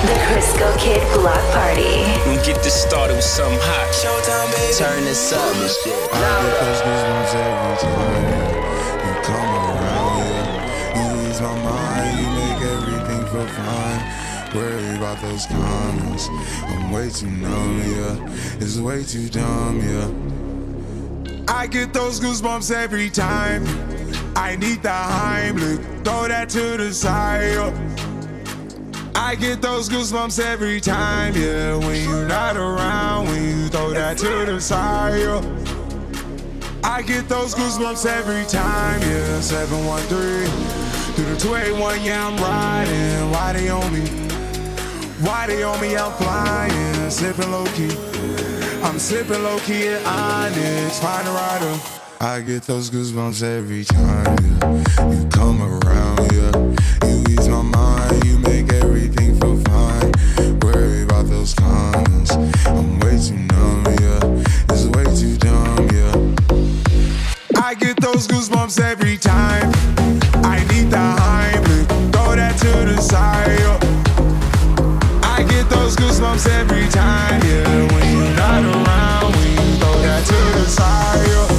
The Crisco Kid Block Party. We get this started with something hot. Showtime, baby. Turn this up and shit. I get those goosebumps every time you come around, yeah. You ease my mind, you make everything feel fine. Worry about those comments, I'm way too numb, yeah. It's way too dumb, yeah. I get those goosebumps every time I need the Heimlich, throw that to the side, yeah. I get those goosebumps every time, yeah. When you're not around, when you throw that to the side, yeah. I get those goosebumps every time, yeah. 713 through the 281, yeah, I'm riding. Why they on me? Why they on me? I'm flying, sipping low key. I'm sipping low key at Onyx, find a rider. I get those goosebumps every time, yeah. You come around, yeah. You ease my mind, you make everything feel fine. Worry about those comments, I'm way too numb, yeah. It's way too dumb, yeah. I get those goosebumps every time I need the Heimlich, throw that to the side, yeah. I get those goosebumps every time, yeah. When you're not around, when you throw that to the side, yeah.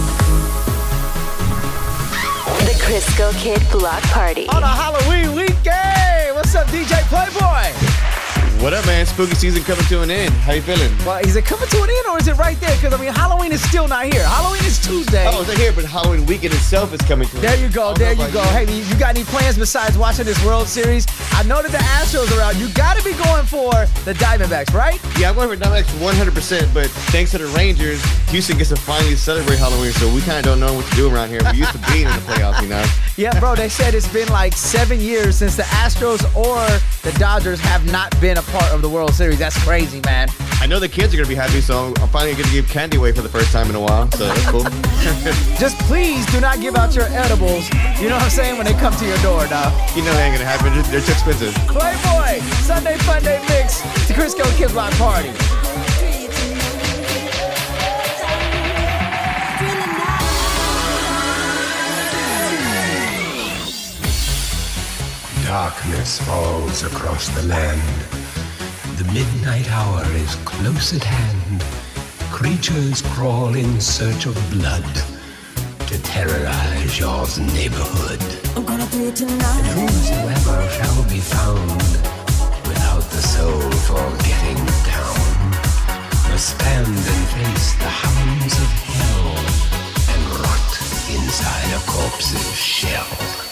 The Crisco Kid Block Party. On a Halloween weekend! What's up, DJ Playboy? What up, man? Spooky season coming to an end. How you feeling? Well, is it coming to an end or is it right there? Because, I mean, Halloween is still not here. Halloween is Tuesday. Oh, it's not here, but Halloween weekend itself is coming to an end. There you go, there you go. Hey, you got any plans besides watching this World Series? I know that the Astros are out. You got to be going for the Diamondbacks, right? Yeah, I'm going for Diamondbacks 100%, but thanks to the Rangers, Houston gets to finally celebrate Halloween, so we kind of don't know what to do around here. We used to be in the playoffs, you know? Yeah, bro, they said it's been like 7 years since the Astros or the Dodgers have not been a part of the World Series. That's crazy, man. I know the kids are going to be happy, so I'm finally going to give candy away for the first time in a while, so that's cool. Just please do not give out your edibles, you know what I'm saying, when they come to your door, dog. You know that ain't going to happen. They're too expensive. Playboy, Sunday Fun Day Mix, the Crisco Kid Block Party. Darkness falls across the land. The midnight hour is close at hand. Creatures crawl in search of blood to terrorize your neighborhood. I'm gonna do it tonight. And whosoever shall be found without the soul for getting down must stand and face the hounds of hell and rot inside a corpse's shell.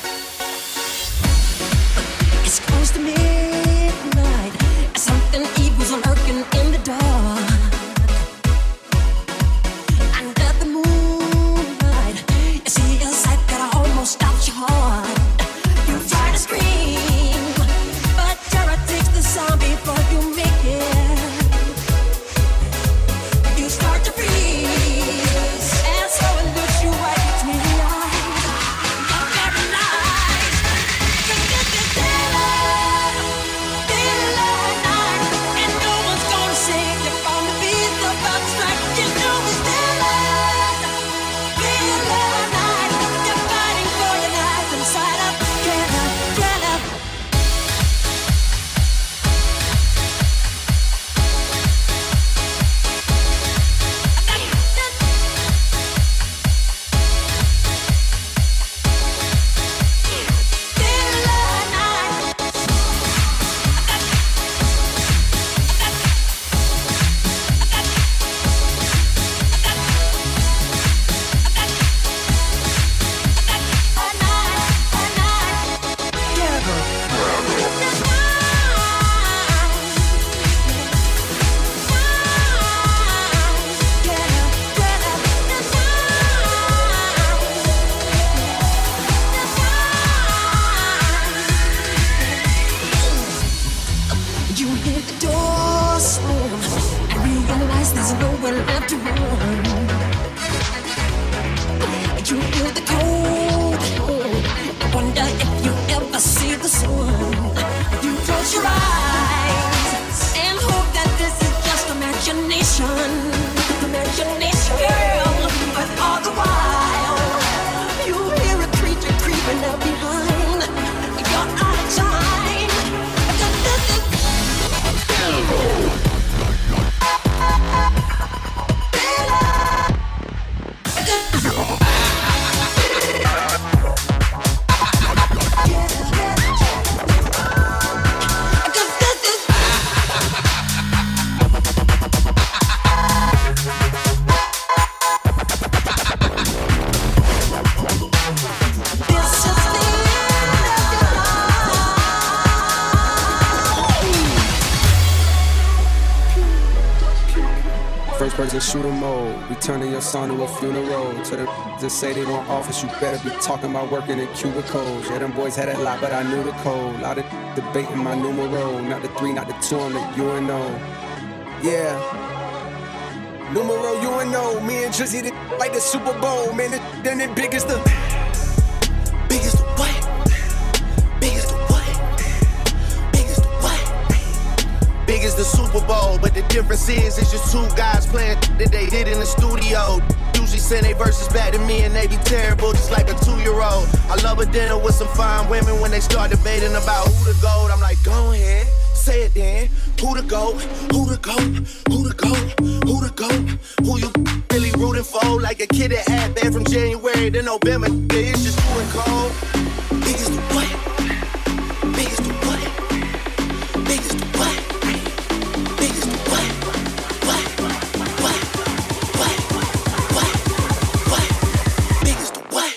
It's close to midnight. Something evil's lurking in the dark. Under the moonlight, you see a sight that almost stops your heart. You try to scream, but terror takes the sound before you make it. You start to freeze, and so it looks you right between the eyes. You're paralyzed. Purge and shooter mode. We turning your son to a funeral. To the that say they want office, you better be talking about working in cubicles. Yeah, them boys had a lot, but I knew the code. Lot of debating my numero. Not the 3, not the 2, I'm the UNO. Yeah. Numero UNO. Me and Drizzy the like the Super Bowl. Man, then it big as the biggest the what? Biggest the what? Biggest the what? Big as the Super Bowl, but the difference is it's just two guys playing that they did in the studio. Usually send they verses back to me and they be terrible, just like a 2-year-old. I love a dinner with some fine women when they start debating about who the GOAT. I'm like, go ahead, say it then. Who the GOAT? Who the GOAT? Who the GOAT? Who the GOAT? Who you really rooting for? Like a kid that had bad from January to November. Yeah, it's just too and cold. Biggest the what? Biggest the what? Biggest the what? Biggest the what? What? What? What? What? What? Biggest the what?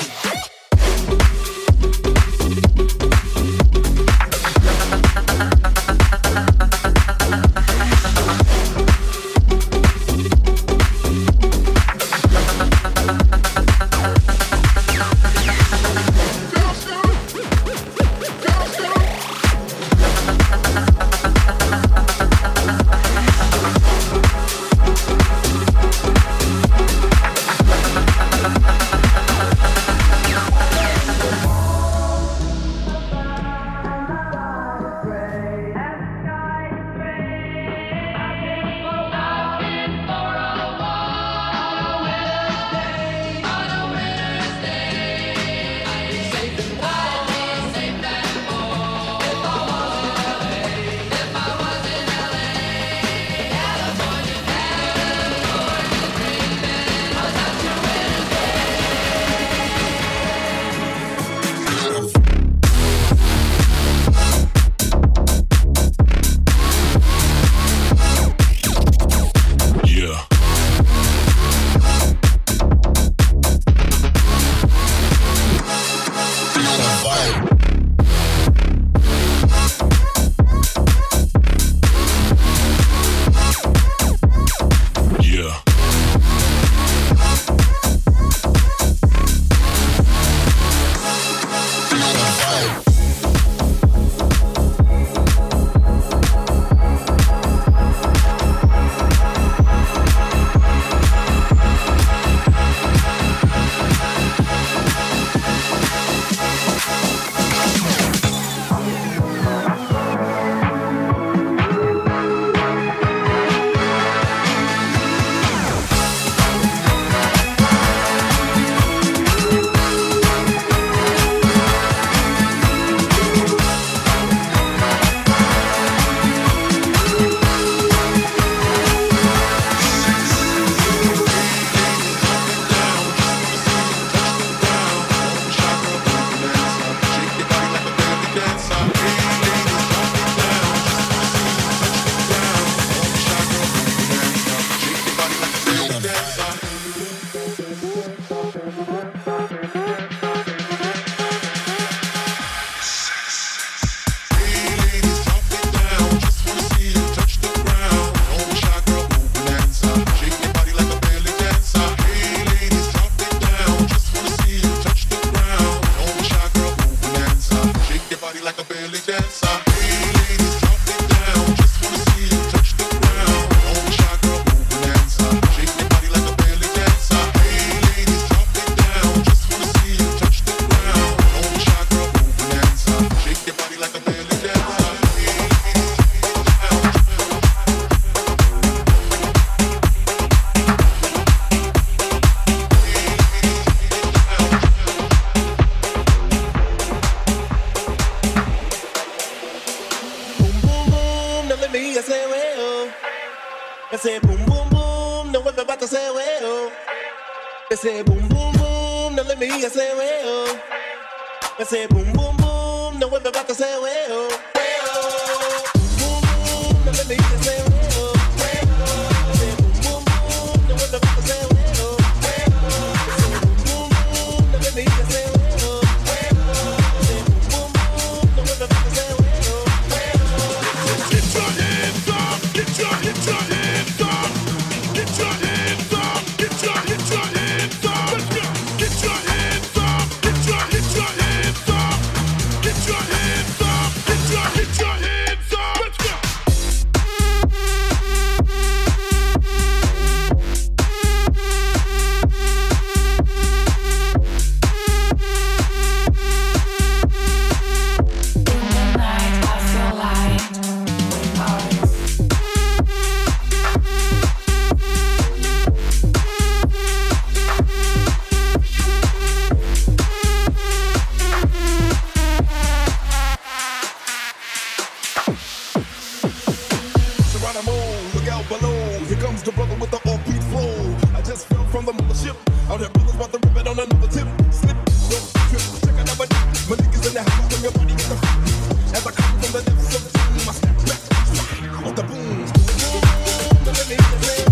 Ese boom boom boom, no vuelve para ese huevo. Ese boom boom boom, no le migas ese huevo. Ese boom boom boom, no vuelve para ese huevo. Boom boom, no le migas ese huevo. Ese boom boom boom, no vuelve para ese huevo. Ese boom boom boom, no le migas ese huevo. Ese boom boom boom, no vuelve para ese huevo. Get your hands up, get your hands up. Get He's the brother with the offbeat flow. I just fell from the mothership. Out here, brothers about to rip it on another tip. Slip, no trip, check it out, my niggas in the house, bring your body in the front. As I come from the depths of doom, I step back with the booms. Boom, let me hear you say,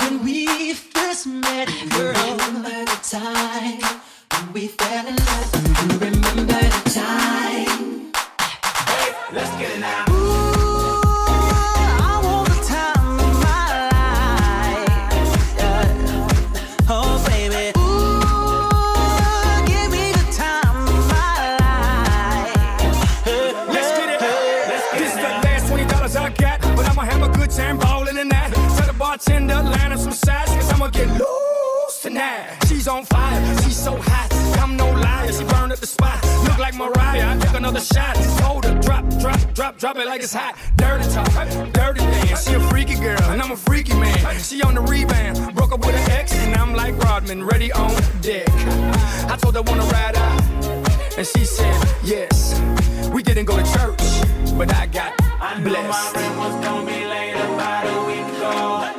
when we first met, girl. Remember the time when we fell in love. You remember the time. Hey, let's get it now. Bartender, line up some sides, cause I'ma get loose tonight. She's on fire, she's so hot, I'm no liar. She burned up the spot, look like Mariah. I take another shot, hold her, drop it like it's hot. Dirty talk, dirty dance. She a freaky girl, and I'm a freaky man. She on the rebound, broke up with an ex, and I'm like Rodman, ready on deck. I told her wanna ride out, and she said yes. We didn't go to church, but I got blessed. I knew my rent was gonna be late about a week ago.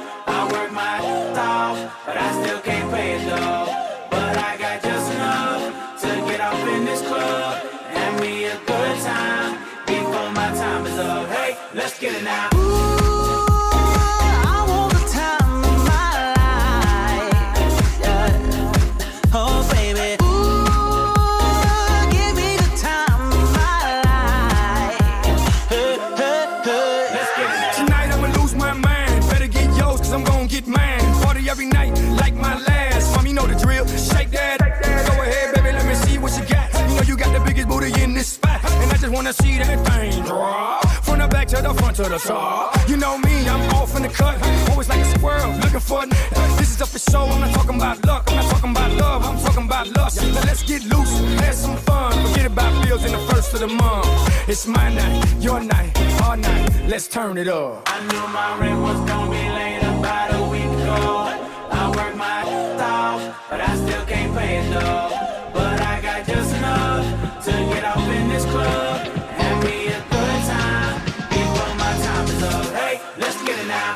But I still can't pay it though. But I got just enough to get off in this club and me a good time before my time is up. Hey, let's get it now. Every night, like my last. Mom, you know the drill. Shake that. Go ahead, baby, let me see what you got. You know you got the biggest booty in this spot, and I just wanna see that thing drop from the back to the front to the top. You know me, I'm off in the cut, always like a squirrel looking for. This is up for show. I'm not talking about luck. I'm not talking about love. I'm talking about lust. Now let's get loose, have some fun. Forget about bills in the first of the month. It's my night, your night, our night. Let's turn it up. I knew my rent was gonna be late about a week ago. I work my off, but I still can't pay it though. But I got just enough to get off in this club and be a good time before my time is up. Hey, let's get it now.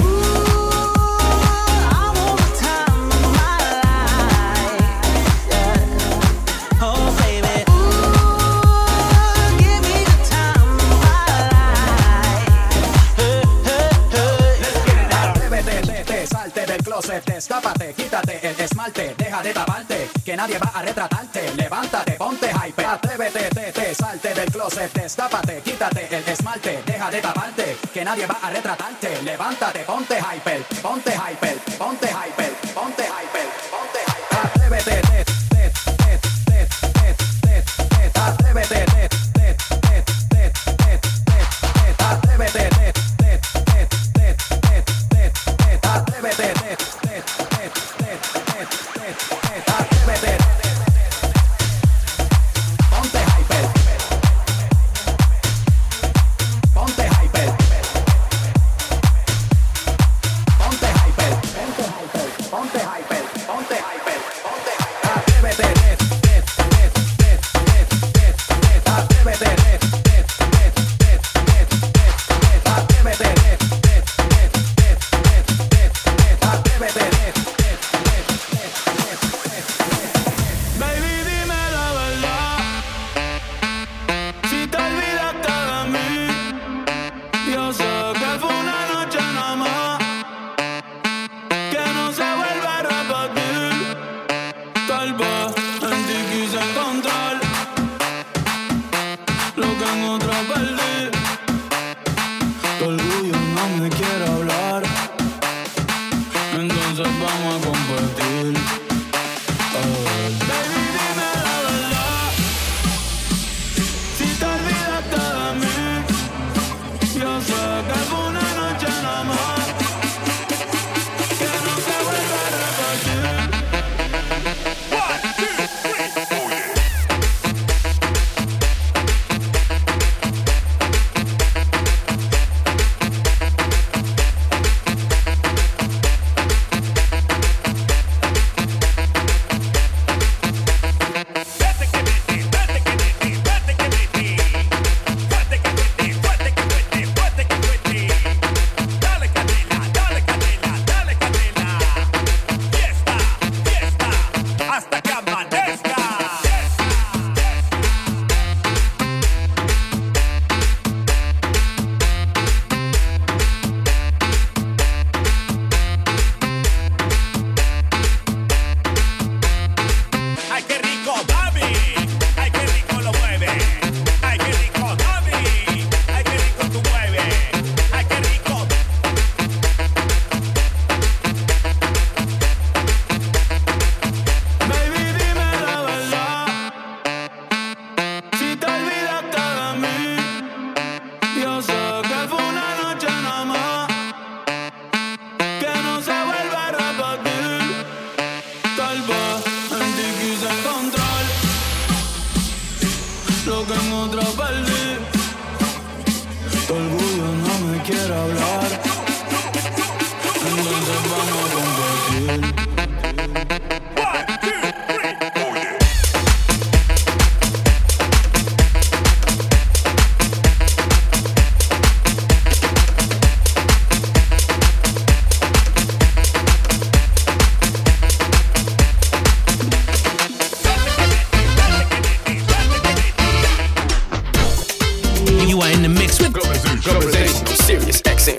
Destápate, quítate el esmalte, deja de taparte, que nadie va a retratarte. Levántate, ponte hype, atrévete, salte del closet. Destápate, quítate el esmalte, deja de taparte, que nadie va a retratarte. Levántate, ponte hype, ponte hype, ponte hype, ponte hype, ponte hype. Atrévete, atrévete, otra perdí. Tu orgullo no me quiere hablar. Entonces vamos a competir. You are in the mix with Globalization on Sirius XM.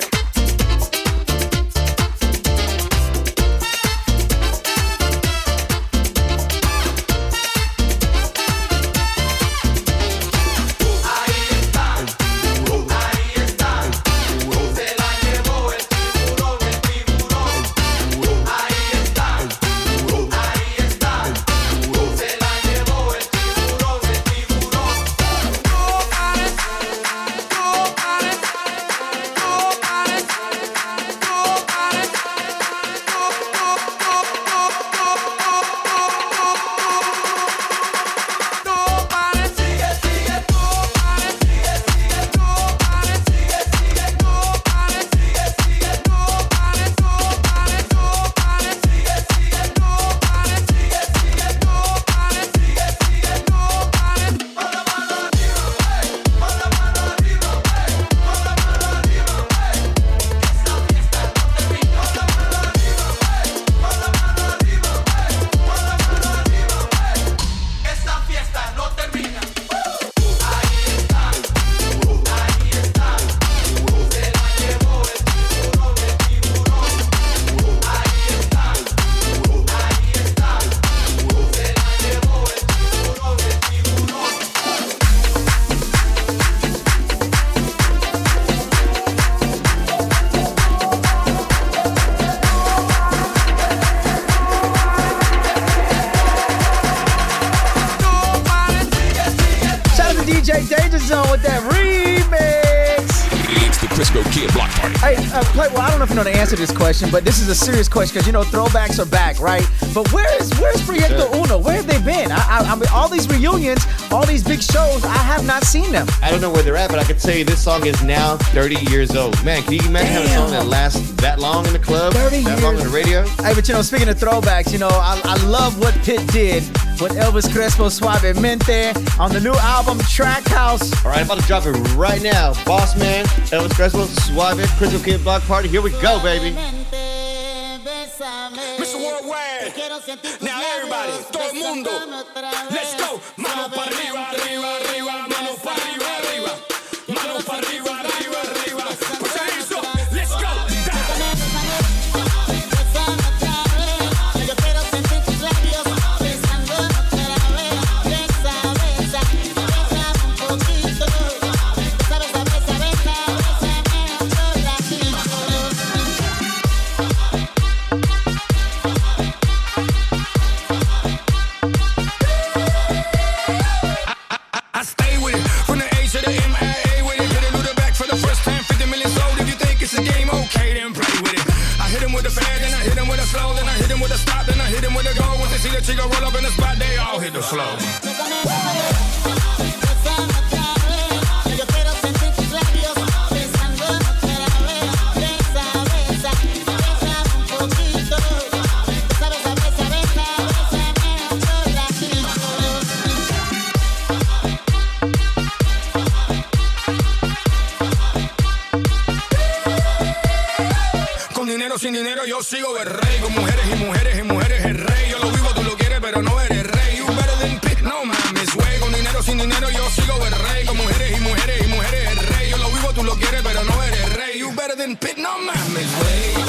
DJ Danger Zone with that remix. It's the Crisco Kid Block Party. Hey, Playboy, I don't know if you know the answer to this question, but this is a serious question because, you know, throwbacks are back, right? But where's Proyecto Uno? Where have they been? I mean, all these reunions, all these big shows, I have not seen them. I don't know where they're at, but I could tell you this song is now 30 years old. Man, can you imagine having a song that lasts that long in the club, 30 that years. long on the radio? Hey, but you know, speaking of throwbacks, you know, I love what Pitt did with Elvis Crespo Suavemente on the new album Track House. All right, I'm about to drop it right now. Boss Man, Elvis Crespo, Suave, Crisco Kid Block Party. Here we go, baby. Mr. Worldwide. Now everybody, todo el mundo. Let's go. Mano para arriba, arriba, arriba. Mano para arriba, arriba. Mano para arriba, arriba, arriba. Put your hands up. Let's go. Chico roll up in the spot, they all hit the floor. Con dinero, sin dinero, yo sigo el rey. Con mujeres y mujeres y mujeres el rey. Yo lo vivo, tú lo quieres, pero no eres rey. You better than Pitt, no mames, güey. Con dinero, sin dinero, yo sigo el rey. Con mujeres y mujeres y mujeres el rey. Yo lo vivo, tú lo quieres, pero no eres rey. You better than Pitt, no mames, güey.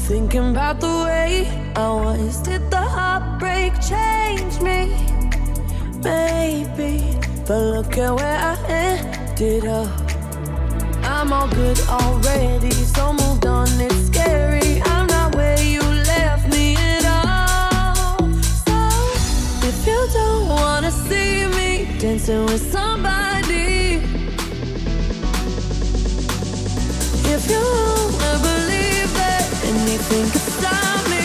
Thinking about the way I was. Did the heartbreak change me? Maybe. But look at where I ended up. I'm all good already, so moved on, it's scary. I'm not where you left me at all. So, if you don't wanna see me dancing with somebody, if you wanna believe that anything can stop me,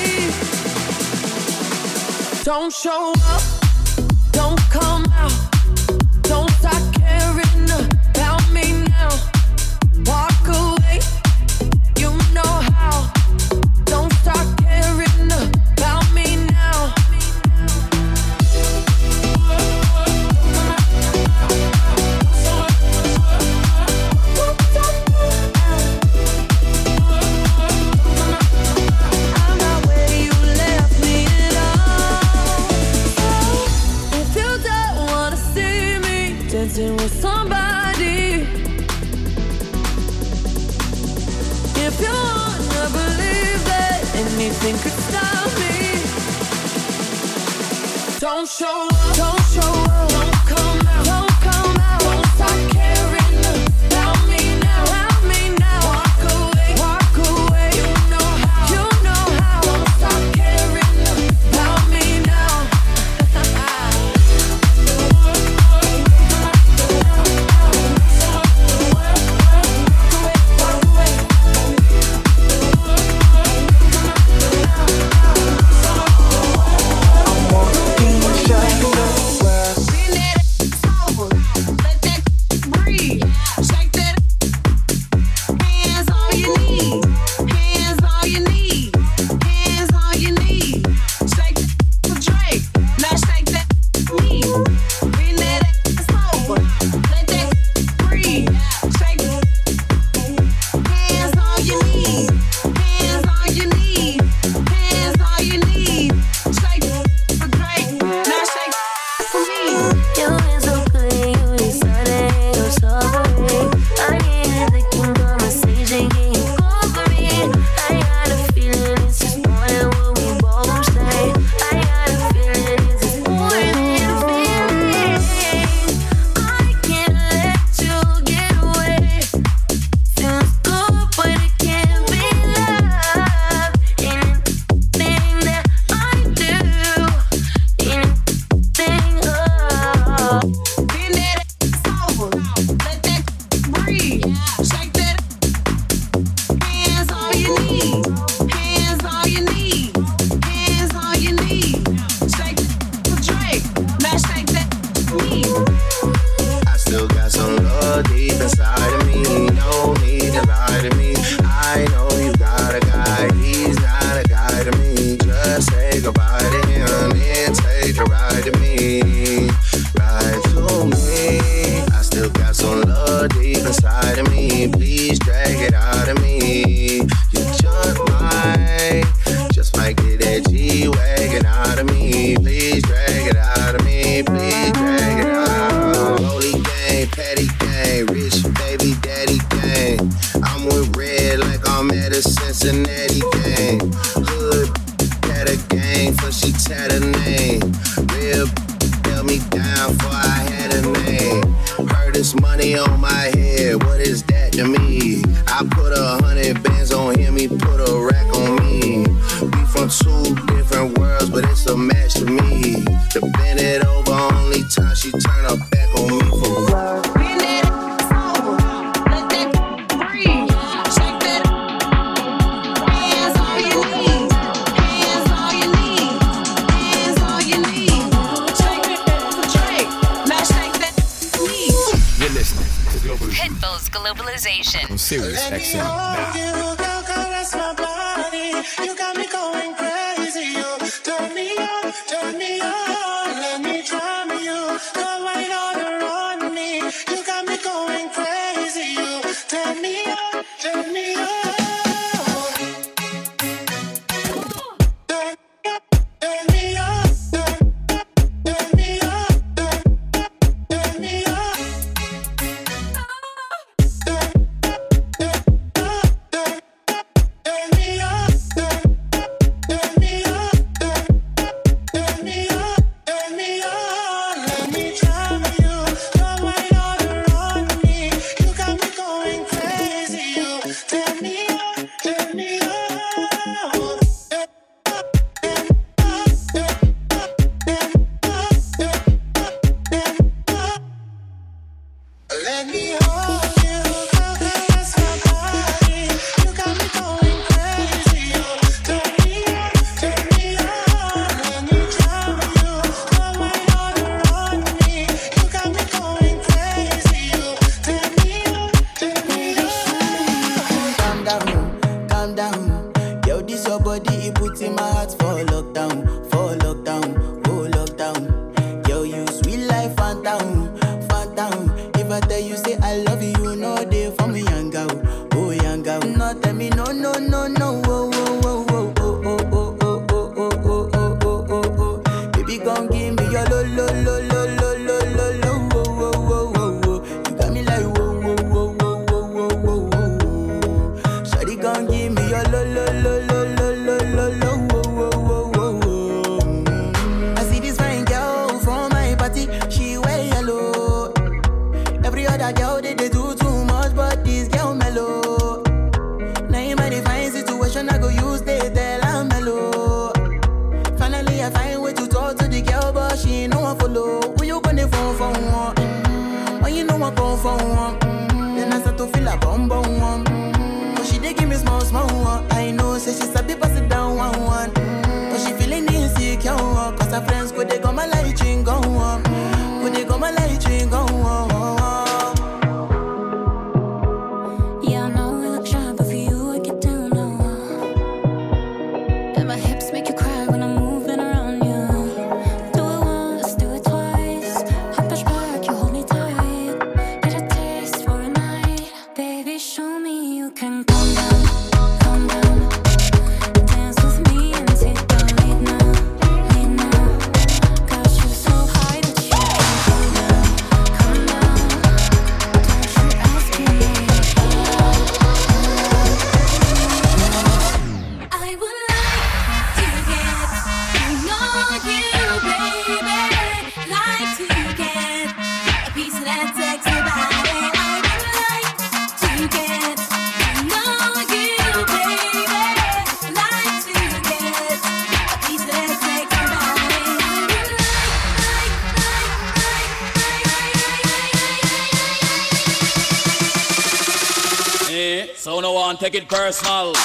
don't show up, don't come out, don't start caring about me now. Walk away, you know how. Don't start caring about me now. I'm not where you left me at all. If you don't wanna see me dancing with somebody, if you wanna believe that anything could stop me, don't show up, don't show up, don't come out, don't come out, don't start caring about me now, walk away, you know how, don't start caring about me now. Pitbull's Globalization. On Sirius XM now. You caress my body. You got me going crazy. You turn me on, turn me on. Let me try me. You go right on me. You got me going crazy. You turn me on, turn me on. Yo, this your body, it puts in my heart for lockdown, oh lockdown. Yo, you sweet life, phantom, phantom. If I tell you say I love you, no day for me, young girl, oh young girl. No tell me no, no, no, no, oh, oh, oh, oh, oh, oh, oh, oh, oh, oh, oh, oh, oh, oh. Baby, gon' give me your lo, lo, lo, lo, lo, lo, lo, lo, oh, oh, oh, oh, oh. You got me like whoa, whoa, whoa, whoa, whoa, whoa, whoa, whoa. Shawty gon' give me your lo, lo, lo, lo, lo, lo, lo, lo, oh, oh, oh, oh, oh. I see this fine girl from my party, she wear yellow. Every other girl they do too much, but this girl mellow. Now in my fine situation, I go use they tell I'm mellow. Finally I find way to talk to the girl, but she ain't no one follow. Who you gonna phone for one? When you know I come for one, then I start to feel a bum bum one. But she dey give me small small one. I know say she sabi pass it down one one. But she feeling insecure, cause her friends go they go my light ring go on. Go they go my light ring go on. Yeah, I know we look shy, but for you I get down low. And my hips make you cry when I'm moving around you. Do it once, do it twice. I push back, you hold me tight. Get a taste for a night. Baby, show me you can calm down, calm down. Dance with me and take the lead now, lead now. Got you so high that you can't come down, come down. Don't you ask me. I would like to get to know you, baby. Like to get a piece of that sexy body. I would like to get to know you, baby. Like to get a piece of that sexy body. So no one take it personal.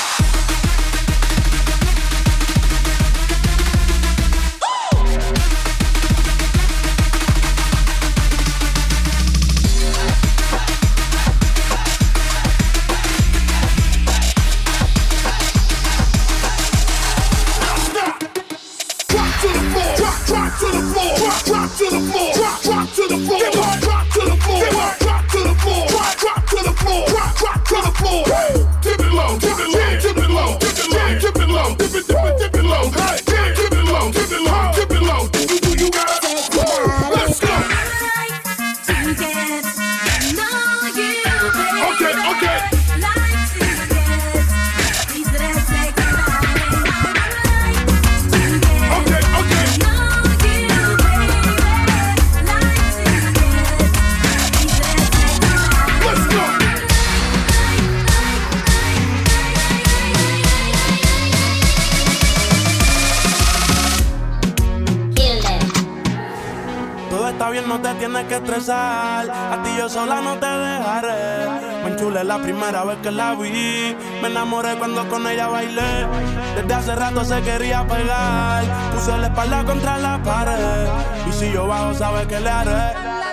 No te tienes que estresar, a ti yo sola no te dejaré. Me enchulé la primera vez que la vi, me enamoré cuando con ella bailé. Desde hace rato se quería pegar, puse la espalda contra la pared. Y si yo bajo sabes que le haré.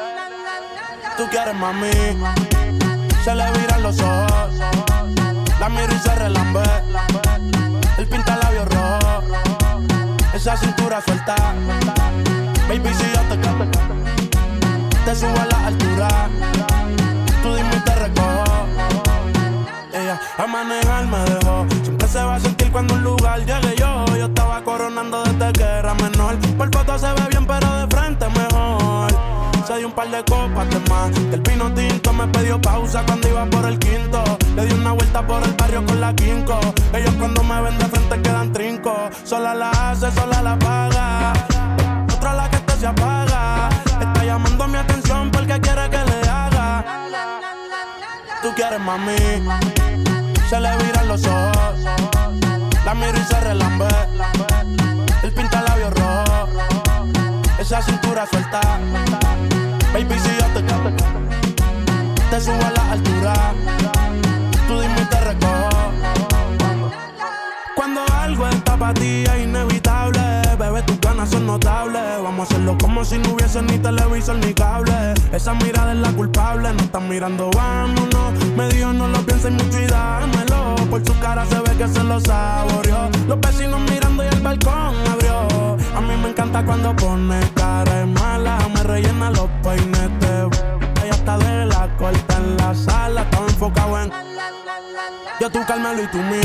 Tú quieres mami, se le viran los ojos, la miro y se relambe. El pinta labios rojo, esa cintura suelta. Baby, si yo te subo a la altura, tú dime y te recojo. Ella a manejar me dejó, siempre se va a sentir cuando un lugar llegue yo. Yo estaba coronando desde que era menor. Por foto se ve bien pero de frente mejor. Se dio un par de copas de más, que el vino tinto me pidió pausa cuando iba por el quinto. Le di una vuelta por el barrio con la quinco. Ellos cuando me ven de frente quedan trinco. Sola la hace, sola la paga. Otra la que se apaga. Está llamando mi atención porque quiere que le haga. Tú quieres mami, se le viran los ojos, la miro y se relambe. El pinta labios rojo, esa cintura suelta. Baby, si yo te subo a la altura, tú dime y te recojo. Cuando algo está para ti es inevitable, bebé, tus ganas son notables. Vamos a hacerlo como si no hubiese ni televisor ni cable. Esa mirada es la culpable, no están mirando, vámonos. Me dijo no lo pienses mucho y dámelo. Por su cara se ve que se lo saboreó. Los vecinos mirando y el balcón abrió. A mí me encanta cuando pone cara de mala. Me rellena los peinetes. Ella está de la corta en la sala. Estaba enfocado en yo, tú, Carmelo y tú, mí.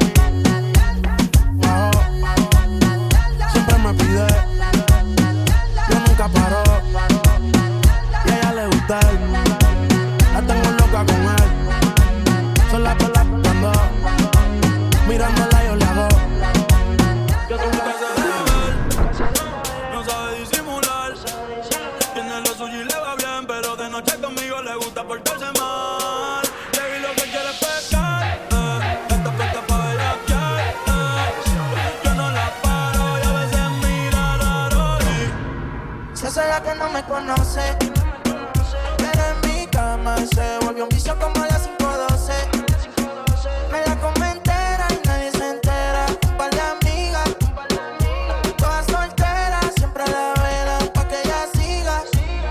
Oh. Siempre me pide. Yo nunca paro. Y a ella le gusta él. La tengo loca con él. Son las pelas cuando mirándola yo le hago. Yo nunca se deja ver. No sabe disimular. Tiene lo suyo y le va bien, pero de noche conmigo le gusta portarse mal. Baby, lo que quiere es pescar. Esta fiesta pa' bellaquear. Yo no la paro y a veces mira raro. Se hace la que no me conoce, pero en mi cama se volvió un vicio como a las 5:12. Me la come entera y nadie se entera. Un par de amigas, todas solteras, siempre la velan pa' que ella siga.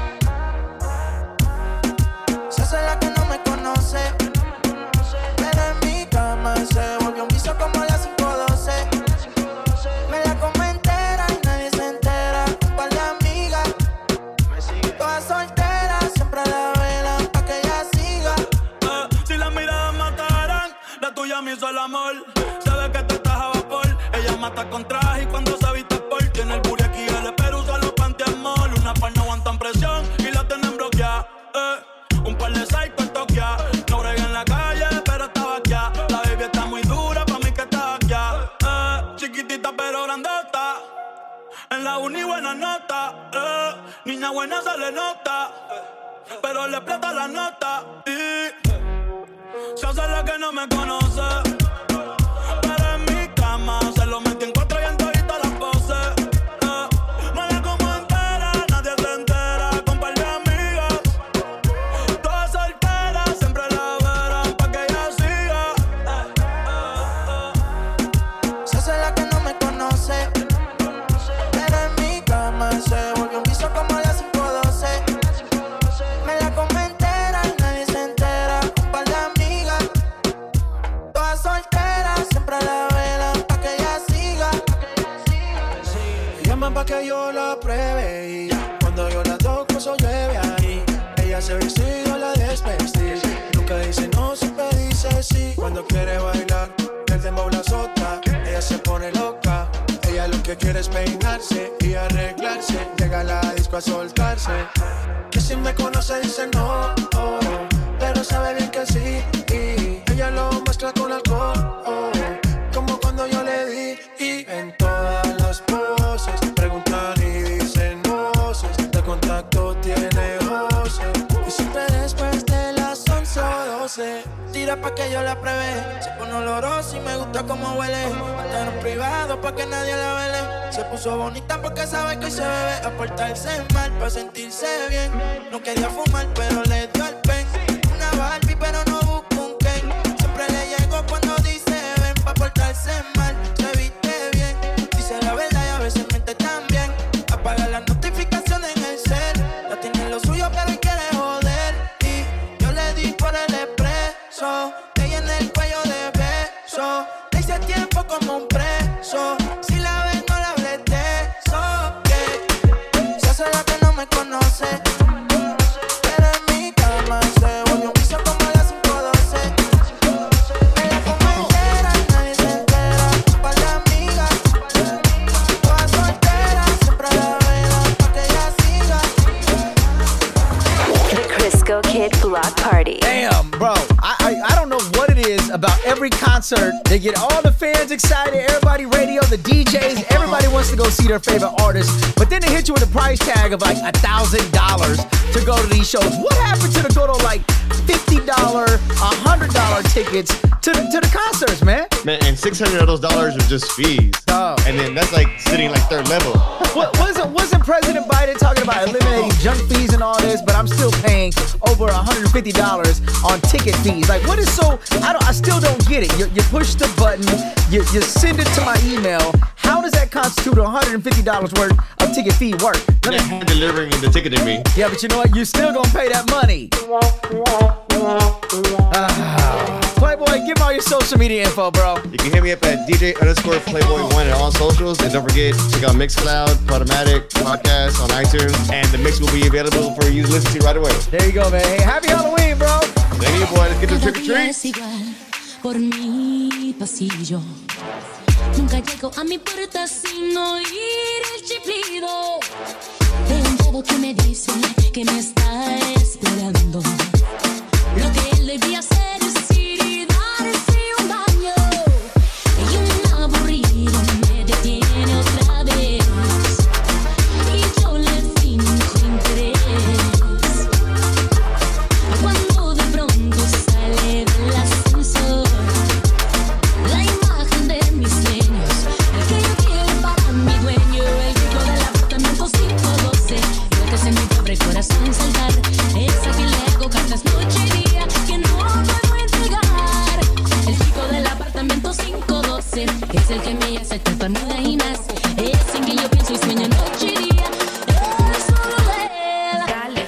Se hace la que no me conoce, pero en mi cama se volvió un vicio como a las 5:12. Me la come entera y nadie se entera. Un par de amigas, todas solteras, siempre la velan pa' que ella siga. Si las miradas mataran, la tuya me hizo el amor. Sabe que tú estás a vapor. Ella mata con traje y cuando se viste por tiene el booty aquí, el pero usa los pantiamol. Una par no aguantan presión y la tienen bloqueada. Un par de psycho en Tokia. No brega en la calle, pero está vaqueada. La baby está muy dura, pa' mí que está vaqueada. Chiquitita pero grandota. En la uni buena nota. Niña buena se le nota, pero le explota la nota. Y se hace la que no me conoce, pero en mi cama se lo metí en 4 y en todita las poses. No la como entera, nadie se entera. Con par de amigas, todas solteras, siempre la verán pa' que ella siga. Se hace la que no me conoce, pero en mi cama se volvió un vicio como a las 5:12. Me la come entera y nadie se entera. Un par de amigas, todas solteras, siempre la velan pa' que ella siga. Llaman pa' que yo la pruebe y cuando yo la toco eso llueve ahí. Ella se viste y yo la desvestí. Nunca dice no, siempre dice sí. Cuando quiere bailar, el dembow la azota. Ella se pone loca. Ella lo que quiere es peinarse y arreglarse. Llega a la disco a soltarse. Que si me conoce dice no, pero sabe bien que sí. Y ella lo muestra con alcohol, como cuando yo le di. Y en todas las poses preguntan y dicen voces. De contacto tiene voces. Y siempre después de las 11 o 12 Tira pa' que yo la pruebe. Se pone olorosa y me gusta como huele. Anda en un privado pa' que nadie la vele. Se puso bonita porque sabe que hoy se bebe. A portarse mal pa' sentirse bien. No quería fumar pero le dio el pen. Una Barbie pero no busco un Ken. Siempre le llego cuando dice ven. Pa' portarse mal, se viste bien. Dice la verdad y a veces miente también. Apaga las notificaciones en el cel. Ya tiene lo suyo pero hoy quiere joder. Y yo le di por el expreso. Ella en el cuello de beso. Le hice tiempo como un preso. Si la ves no la hables de eso. Yeah. Se hace la que no me conoce, pero en mi cama se volvió un vicio como a las 5:12. Me la como entera y nadie se entera. Un par de amigas, todas solteras, siempre la velan pa' que ella siga. The Crisco Kid Block Party. Damn, bro. I don't know what it is about every concert. They get all the fans excited, everybody radio, the DJs, everybody wants to go see their favorite artist. But then they hit you with a price tag of like $1,000 to go to these shows. What happened to the good old like $50, $100 tickets to the concerts, man? Man, and $600 of those dollars are just fees. Oh. And then that's like sitting like third level. Wasn't President Biden talking about eliminating junk fees and all this, but I'm still paying over $150 on ticket fees? Like, what is so? I still don't get it. You push the button, you send it to my email. How does that constitute $150 worth of ticket fee work? They're hand delivering the ticket to me. Yeah, but you know what? You still gonna pay that money. Playboy, give all your social media info, bro. You can hit me up at DJ_Playboy1 on all socials. And don't forget, check out Mixcloud, Podomatic, Podcast on iTunes. And the mix will be available for you to listen to right away. There you go, man. Hey, happy Halloween, bro. Thank you, boy. Let's get the trick or treat. Es igual por mi pasillo. Nunca llego a mi puerta sin oír el chiflido de un dedo que me dice que me está esperando. Lo que él debía hacer es ir y darse un baño. Y un aburrido me detiene otra vez. Y yo le finjo interés. Cuando de pronto sale del ascensor la imagen de mis sueños, el que yo quiero para mi dueño, el chico del apartamento 512, lo que hace mi pobre corazón saltar, esa que le hago cartas noche y día, que no puedo entregar. El chico del apartamento 512 es el que me hace tartamuda y más, es en que yo pienso y sueño noche y día, es solo él. Dale.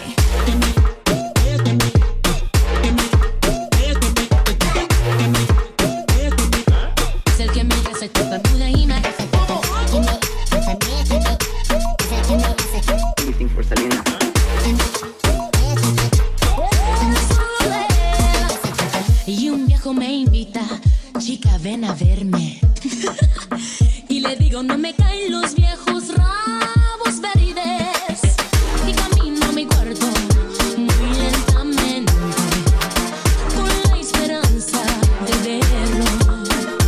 Es el que me hace tartamuda y más. Y un viejo me invita, chica, ven a verme. Y le digo, no me caen los viejos rabos verdes. Y camino a mi cuarto muy lentamente, con la esperanza de verlo.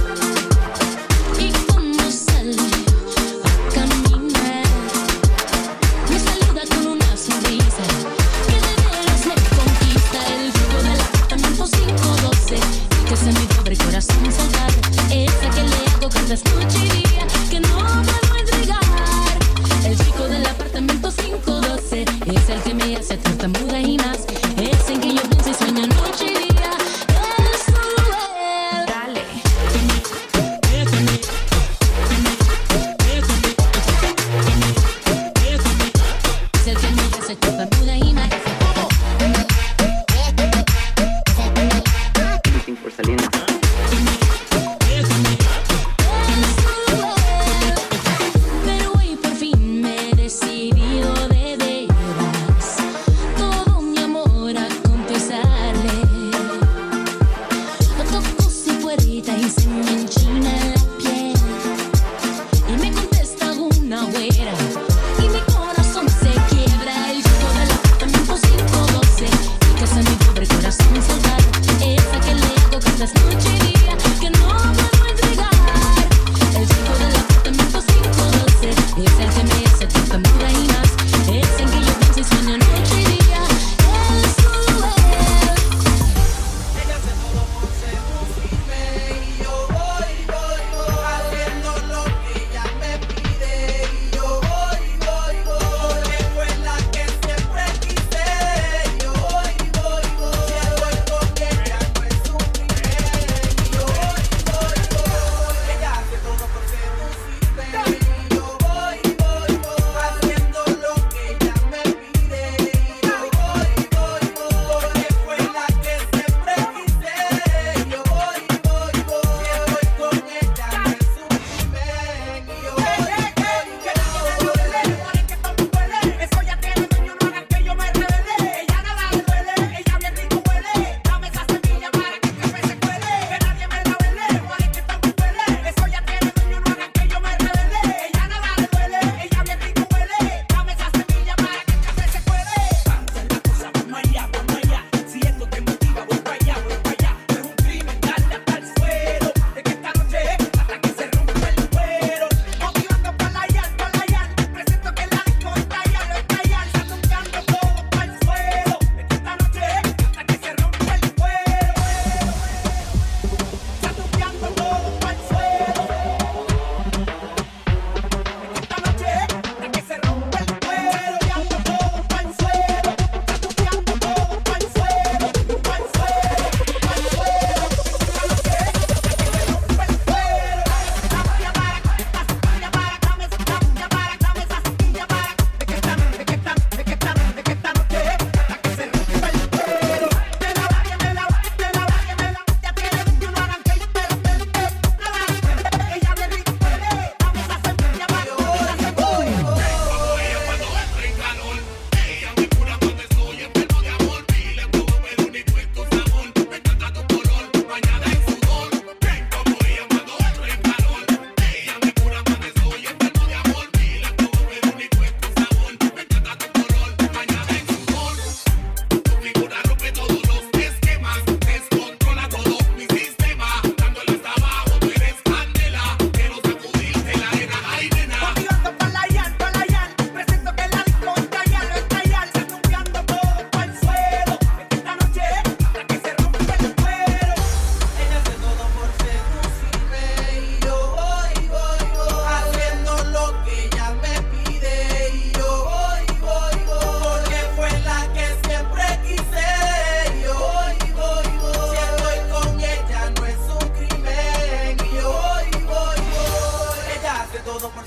Y cuando sale a caminar, me saluda con una sonrisa que de veras me conquista. El chico del apartamento 512, el que hace mi pobre corazón saltar, esa que le hago cartas noche y día, que no puedo entregar. El chico del apartamento 512 es el que me hace tartamuda y más, es en que yo pienso y sueño noche y día, es solo él. Dale. Es el que me hace tartamuda y más. Por Selena. Es solo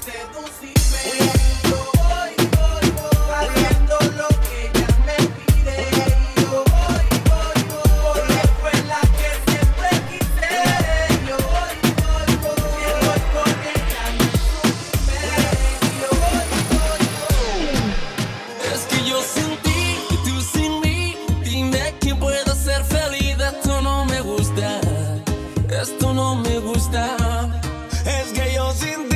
Esto no me gusta. Es que yo sin ti